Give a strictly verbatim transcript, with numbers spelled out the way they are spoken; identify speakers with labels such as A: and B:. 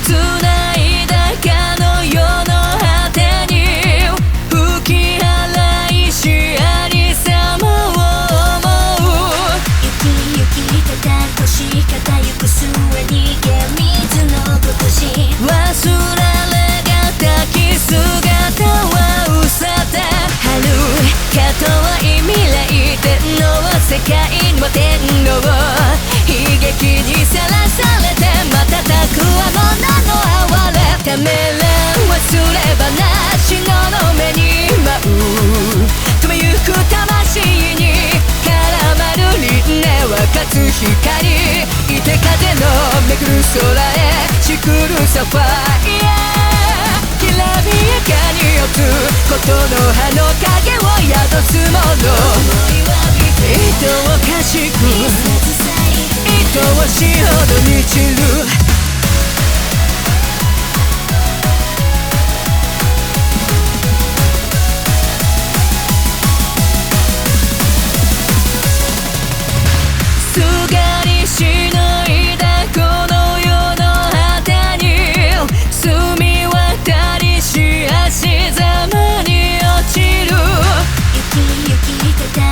A: 繋いだかの世の果てに吹き払いしありさまを思う。
B: 雪雪ただ腰肩ゆく末にげ水のぶし
A: 忘れがたき姿は薄て遥か遠い未来天皇世界の天皇悲劇にさらされて瞬くあの名の哀れためらん忘れ話の目に舞う飛びゆく魂に絡まる輪廻は勝つ光いて風のめくる空へしくるサファイアきらびやかに落つことの葉の影を宿すもの愛おかしく愛おしいほど満ちるすがりしのいだこの世の果てに澄み渡りし足ざまに落ちる
B: 雪雪ただ